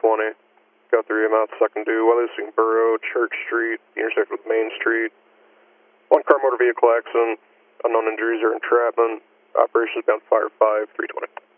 320. Got 3 amounts, second due, Weathersfield Borough, Church Street, intersect with Main Street. 1 car motor vehicle accident, unknown injuries or entrapment. Operations bound fire 5, 320.